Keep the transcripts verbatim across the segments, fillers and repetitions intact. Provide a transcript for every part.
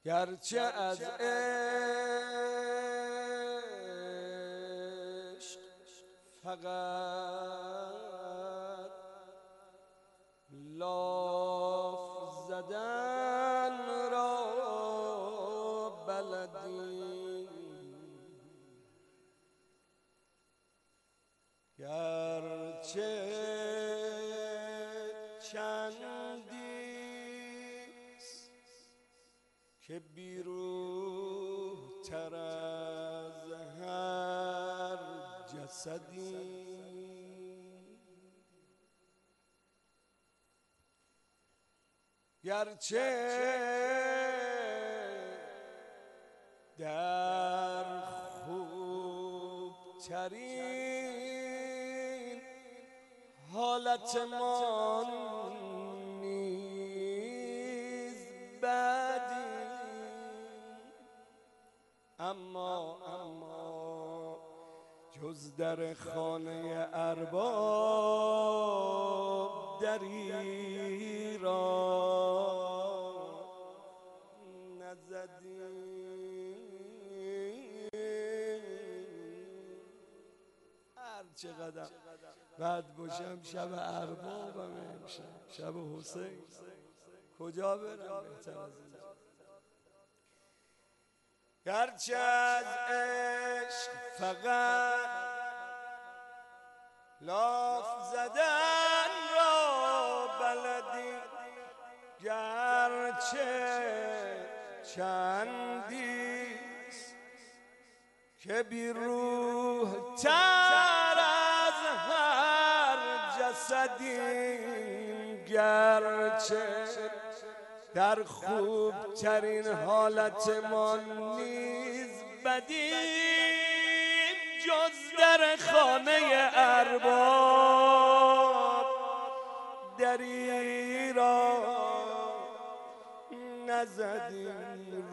گرچه از عشق فقط لاف زدن را بلدی، گرچه چندیست که بیروح تر از هر جسدی، گرچه در خوبترین حالت من نیز بدی، اما اما جز در خانه ارباب دری را نزدی. هر چقدر بد باشم شب اربابم امشب، شب حسین، کجا برم بهتر از اینجا؟ گرچه از عشق فقط لاف زدن را بلدی، گرچه چندیست که بی روح تر از هر جسدی، گرچه در خوب ترین حالت ما نیز بدیم، جز در خانه ارباب دری را نزدیم.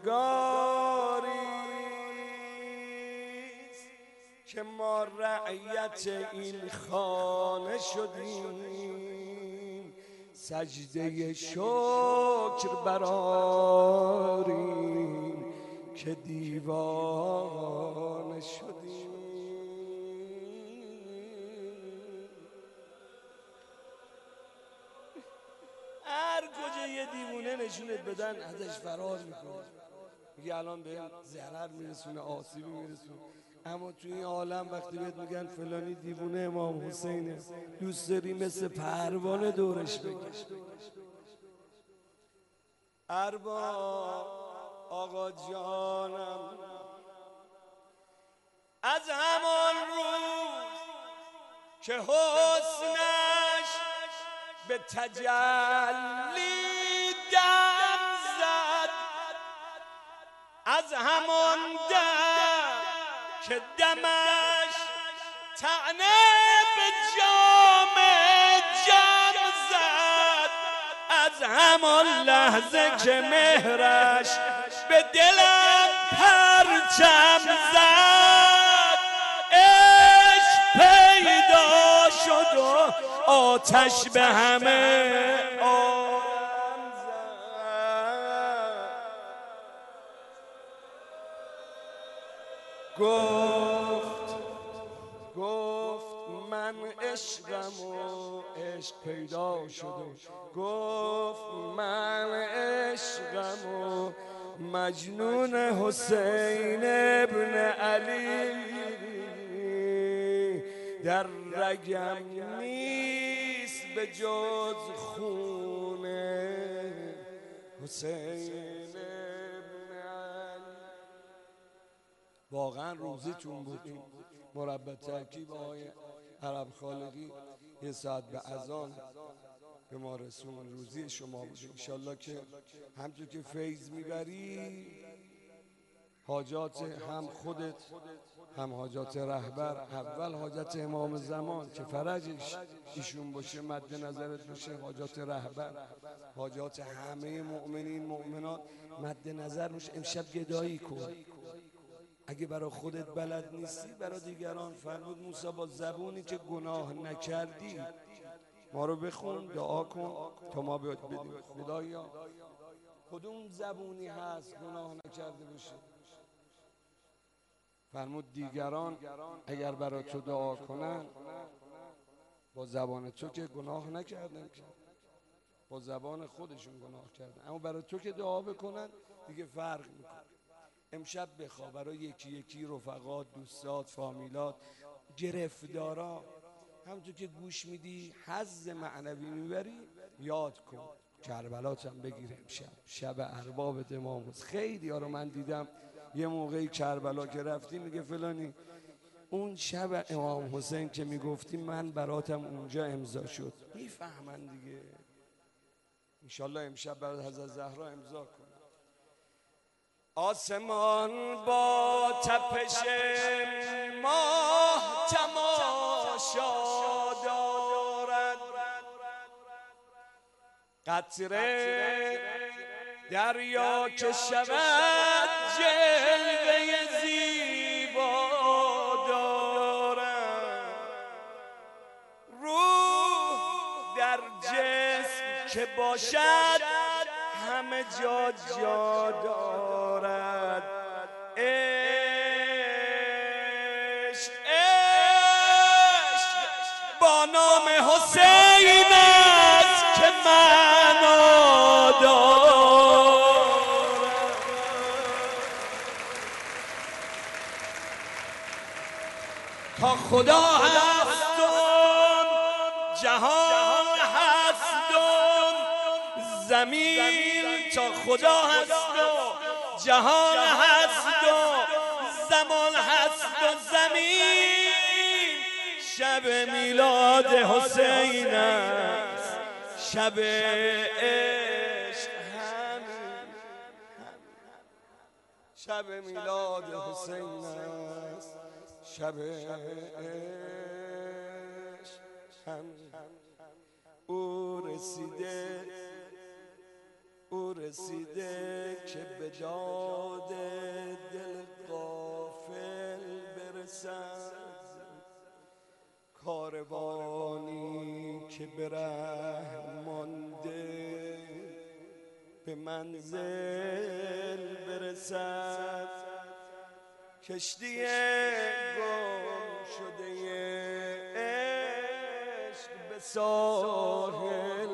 روزگاریست که ما رعیت این خانه شدیم، سجده شکر برآریم که دیوانه شدیم. هر کجا یه دیوونه نشونت بدن ازش فرار میکنه، میگه الان به ضرر میرسونه، آسیبی میرسونه. اما توی این عالم وقتی بهت میگن فلانی دیوونه امام حسینه، دوست داری مثل پروانه دورش بکش. ارباب آقا جانم از همان روز که حسنش به تجلی دم زد، از همان دم که دمش طعنه به جام جم زد، از همان لحظه که مهرش به دلم پرچم زد، عشق پیدا شد و آتش به همه عالم زد. گفت گفت من عشقم و عشق پیدا شد، گفت من عشقم و مجنون حسین ابن علی در رگم نیست به جز خون حسین ابن علی. واقعا روزیتون بود. مربع ترکیب آقای عرب خالقی یه ساعت به اذان به ما رسون، روزی شما بود. انشالله که همچون که فیض میبری حاجات هم خودت هم حاجات رهبر، اول حاجت امام زمان که فرجش ایشون باشه مد نظرت باشه، حاجات رهبر، حاجات همه مؤمنین مؤمنات مد نظر باشه. امشب گدایی کن، اگه برای خودت بلد نیستی برای دیگران. فرمود موسی با زبونی که گناه نکردی ما رو بخون، دعا کن تا ما بدیم. خدایا کدوم زبونی هست گناه نکرده باشه؟ فرمود دیگران اگر برای تو دعا کنن با زبان تو که گناه نکردن، با زبان خودشون گناه کردن، اما برای تو که دعا بکنن دیگه فرق میکنه. امشب بخواه برای یکی یکی رفقات، دوستات، فامیلات، گرفتارا، همونطور که گوش میدی حظ معنوی میبری، یاد کن کربلات هم بگیر. امشب شب ارباب امام حسین. خیلی ها رو من دیدم یه موقعی کربلا که رفتی میگه فلانی اون شب امام حسین که میگفتی من براتم اونجا امضا شد. میفهمن دیگه. انشالله امشب برای حضرت زهرا امضا کن. آسمان با تپش ماه تماشا دارد، قطره دریا که شود جلوه زیبا دارد، روح در جسم که باشد همه جا جا دارد. عشق عشق با نام حسین است که معنا دارد. تا خدا هست و جهان هست و زمین، تا خدا هست و جهان هست و زمان هست و زمین، شب میلاد حسین است، شب عشق همین، شب میلاد حسین است، شب عشق همین. او رسیده او رسیده که به داد دل غافل برسد، کاروانی که به ره مانده به منزل برسد، کشتی گم شده عشق به ساحل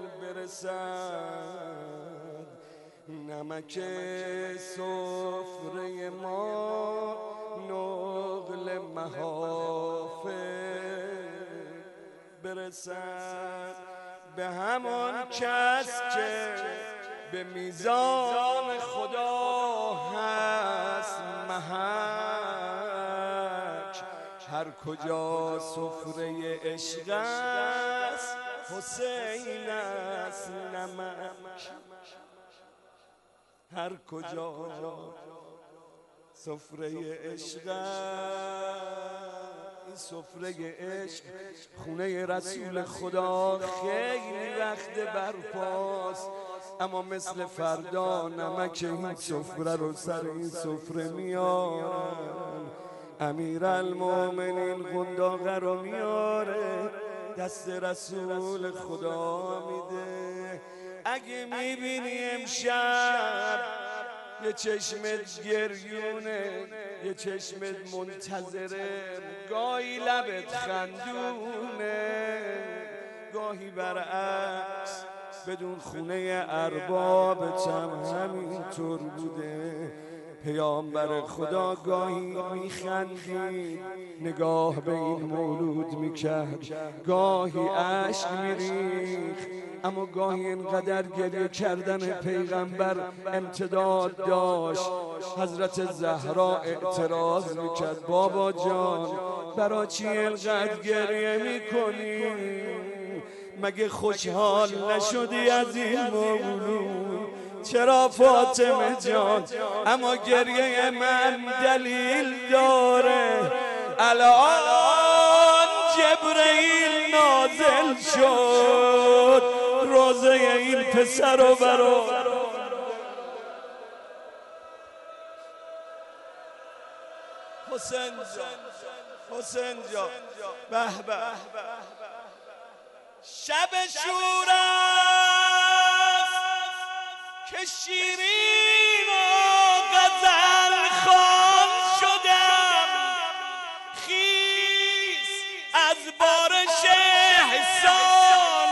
برسد، نمک سفره ما نقل محافل برسد، به همان کس که به میزان خدا هست محک، هر کجا سفره عشق است حسین است نمک، هر کجا سفره عشق این سفره عشق خونه رسول خدا خیلی وقت برپاست، اما مثل فردا نمک این سفره رو سر این سفره میارن، امیرالمومنین قنداقه رو میاره دست رسول خدا میده. اگه میبینی امشب یه چشمت گریونه، یه چشمت منتظره، گاهی لبت خندونه، گاهی برعکس، بدون خونه اربابت هم همینطور بوده. پیامبر خدا گاهی میخندید نگاه به این مولود میکرد، گاهی اشک میریخت، اما گاهی اینقدر گریه کردن پیغمبر امتداد داشت. حضرت زهرا اعتراض میکرد بابا جان برا چی اینقدر گریه میکنی؟ مگه خوشحال نشدی از این مولود؟ چرا فاطمه جان؟ اما گریه من دلیل داره. الان جبرئیل نازل شد روزه این پسر رو برا حسین جان، حسین جان به به شب شور است که شیرین و غزل خوان شدم، خیز از بارش احسان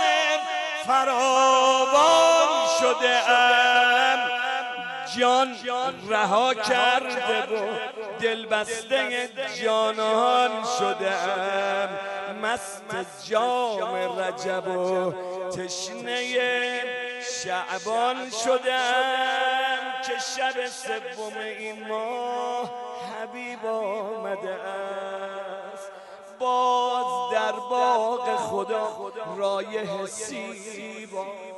فراوان شدم، جان رها کرده و دل بسته جانان شدم، مست جام رجب و تشنه شعبان شدم، که شب سوم این ماه حبیب آمده است، باز در باغ خدا رایح سیب آمده.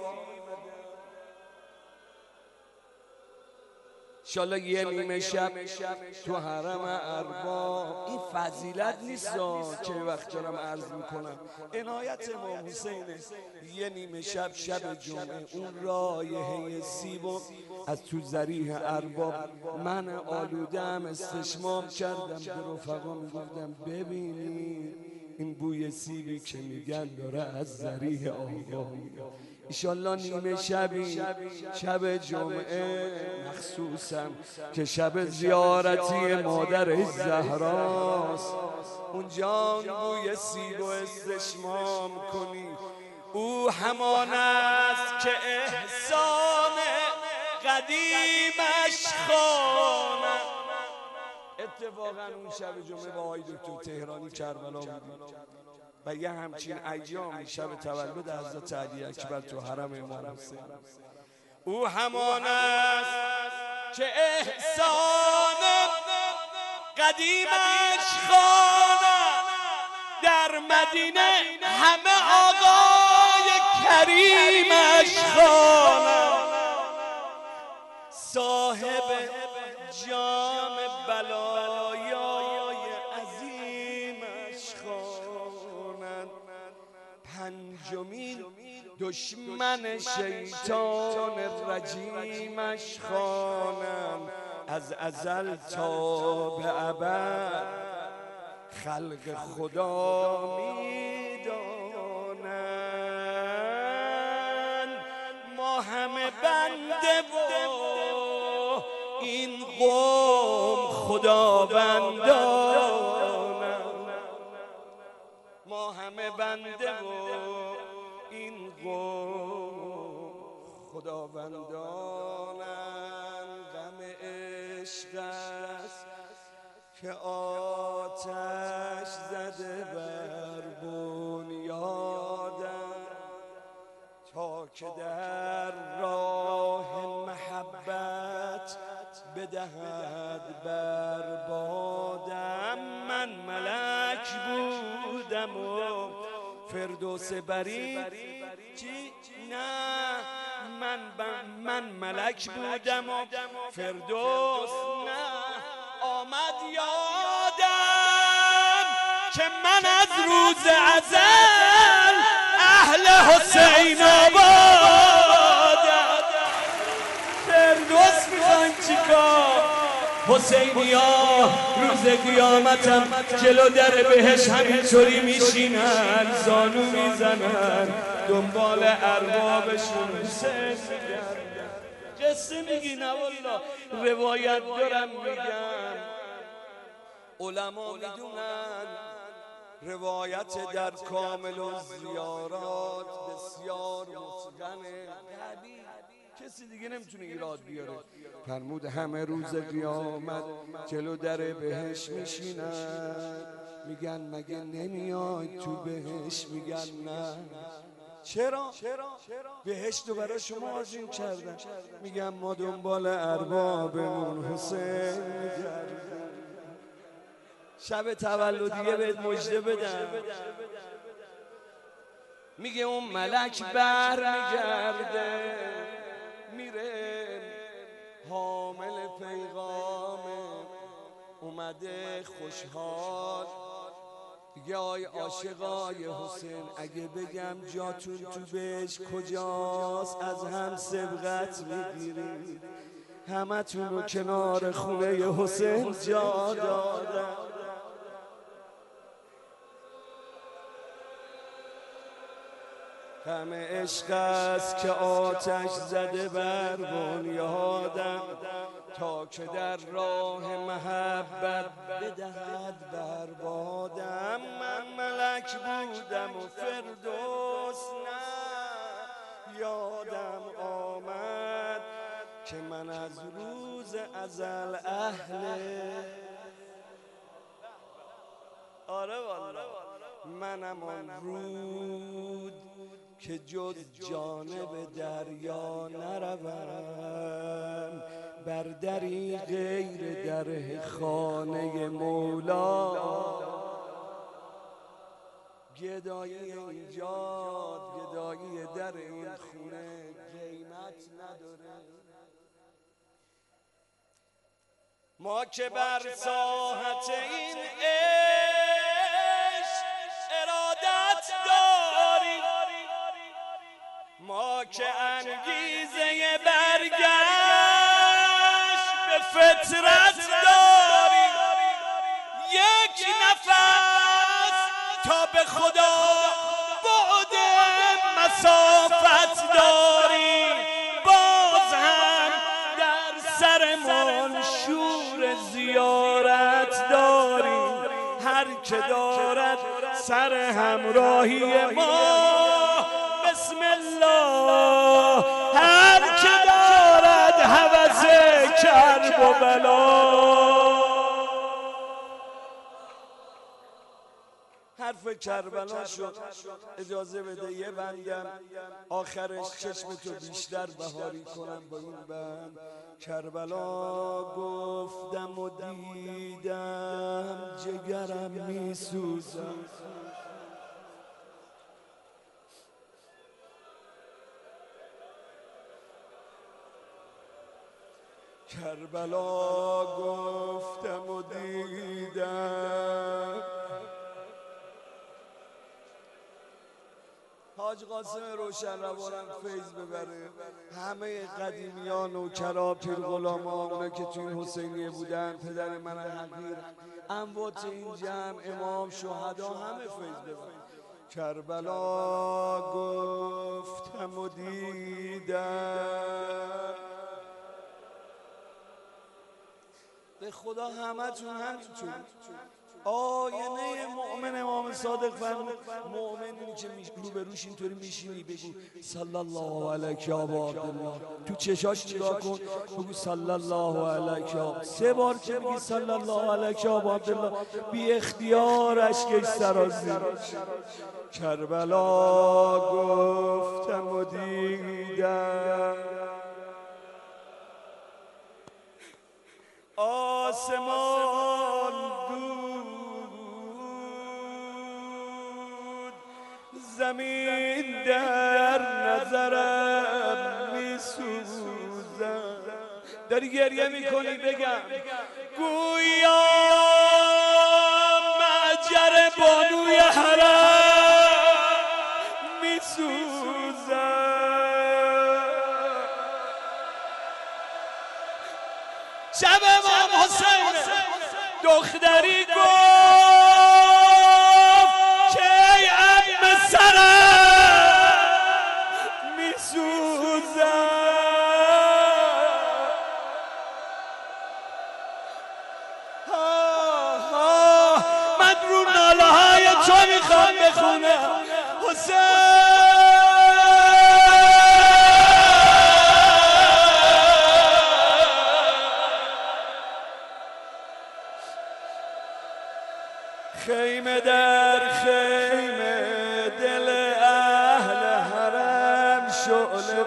انشالله یه نیمه شب تو حرم ارباب، این فضیلت نیست که وقت دارم عرض میکنم، عنایت امام حسینه. یه نیمه شب شب جمعه اون رایحه سیبو از تو ذریح ارباب من آلودم استشمام کردم، به رفقا میگفتم ببینید این بوی سیبی که میگن داره از ذریح آقا میاد. ایشالله نیمه شبی شب جمعه مخصوصم که شب زیارتی مادر زهراست، اونجا بوی سیب و استشمام کنی. او همان است که احسان قدیمش خوانم. اتفاقا اون شب جمعه با آقای دکتر تهرانی کربلا بودیم و یه همچین ایامی شب تولد حضرت علی اکبر تو حرم امام حسین. او همان است که احسان قدیمش خوانم، در مدینه همه آقای کریمش خوانم، صاحب جام بلایای عظیمش خوانند، پنجمین دشمن شیطان رجیمش خوانند، از ازل تا به ابد خلق خدا میدانند. ما همه بنده و این قوم خداوندانند، ما همه بنده و این قوم خداوندانند. غم عشق است که آتش زده بر بنیادم، تا که در راه محبت بدهد بر بادم. من ملک بودم و فردوس برید چی؟ نه من من ملک بودم و فردوس نه. آمد یادم که من از روز ازل اهل حسین آبادم. فردوس میخوان چیکار؟ حسینیا روز قیامتم جلو در بهش همینطوری میشینن، زانو میزنن دنبال اربابشون حسین میگردن. قصه میگی؟ نه والله روایت دارم میگم، علما میدونن روایت در کامل و زیارات بسیار متقنه، کسی دیگه نمیتونه ایراد بیاره. فرمود همه روز قیامت جلو در بهش میشینن، میگن مگه نمیای تو بهش؟ میگن نه. چرا؟ بهشت رو برای شما آذین کردن. میگن ما دنبال اربابمون حسین میگردیم. شب تولدیه بهت مژده بدم، میگه اون ملک بر میگرده میره حامل پیغامه، اومده خوشحال. دیگه آی عاشقای حسین اگه بگم جاتون تو بهش کجاست از هم سبقت میگیرید، همه تون رو کنار خونه حسین جا دادم. غم عشق است که آتش زده بر بنیادم، تا که در راه محبت بدهد بربادم. من ملک بودم و فردوس نه، یادم آمد که من از روز ازل اهل، آره والله منم آن رود که جز جانب دریا نروم، بر دری غیر در خانه مولا. گدایی اینجا، گدایی در این خونه قیمت نداره. ما که بر ساحت این عشق ارادت داریم، ما که انگیزه برگشت به فطرت داریم، یک نفس تا به خدا بعد مسافت داریم، باز هم در سرمان شور زیارت داریم. هر که دارد سر همراهی ما بسم الله، هر که دارد هوس کرب و بلا. حرف کربلا شد، اجازه بده یه بندم آخرش چشم تو بیشتر بهاری کنم با این بند. کربلا گفتم و دیدم جگرم میسوزم، کربلا گفتم و دیدم. حاج قاسم روشن روانم فیض ببره، همه قدیمیان و کرا پیر غلاما، اونا که تو این حسینیه بودن، پدر من حقیر، اموات این جمع، امام، شهدا، همه فیض ببره. کربلا گفتم و دیدم، به خدا همه تون همینطور. آینه مؤمن امام صادق فرمود مؤمنی که رو به روش اینطوری میشینی بگو صلی الله علیک یا ابا عبدالله، تو چشاش نگاه کن بگو صلی الله علیک یا، سه بار که میگی صلی الله علیک یا ابا عبدالله بی اختیار اشکش سرازیر. کربلا گفتم و دیدم، آسمان دود، زمین در نظرم میسوزم. داری گریه میکنی بگم گویا معجر بانوی حرم میسوزم. شب امام حسین دختری گفت که ای عم سرم میسوزم. من رو ناله های تو میخوام بخونم حسین. خیمه در خیمه دل اهل حرم شعله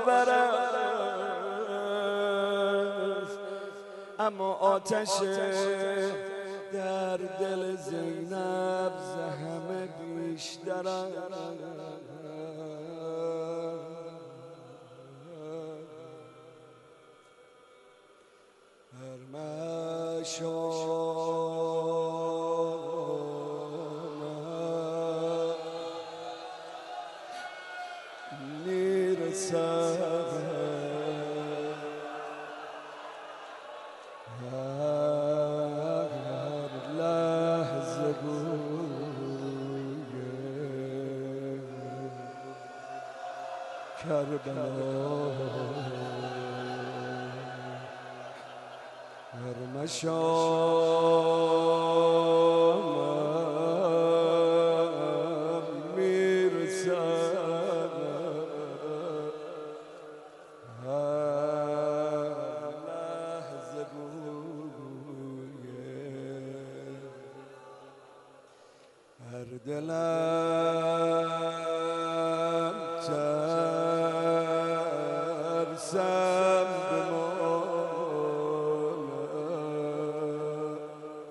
برست، اما آتش در دل زینب ز همه بیشتر است. هر میرسد هر لحظه بوی کربلا هر مشامم میرسم هر لحظه بویه هر دلم ترسم بمانم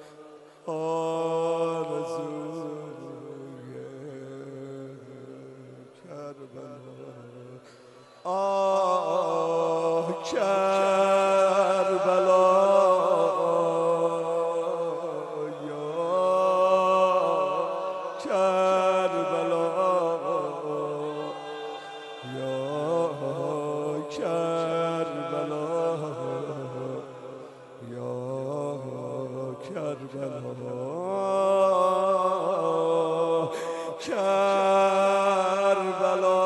آرزوی کربلا آه کربلا کربلا یا کربلا یا کربلا کربلا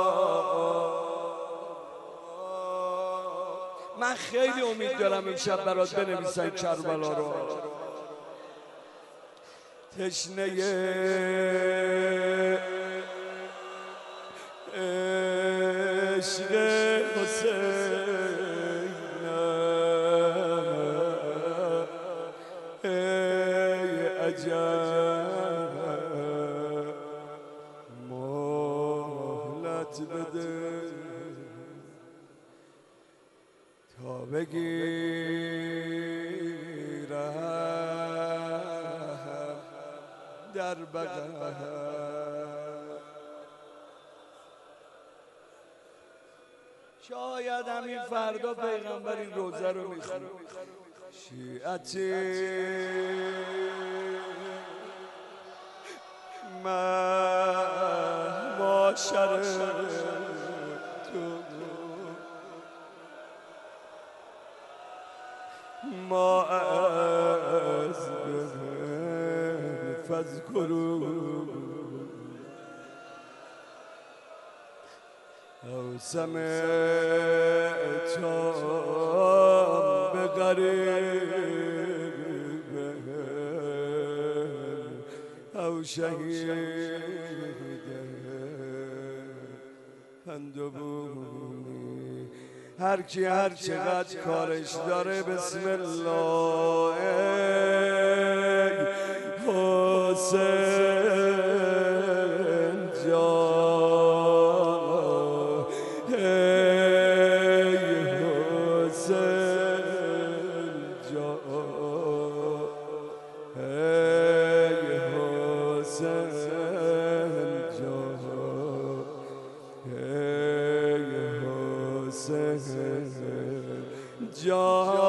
من خیلی امید دارم امشب برات بنویسن کربلا رو تشنه عشق حسینم ای عجب مهلت بده تا بگیرم در بغل شاید همین فردا پیغمبر این روزه رو میخونه شیعتی معاشر تو ما از فذکروا او سمعتم بقریب او شهید فندبونی هر کی هر چقدر کارش داره بسم الله حسین جان ای حسین جان ای حسین جان ای حسین جان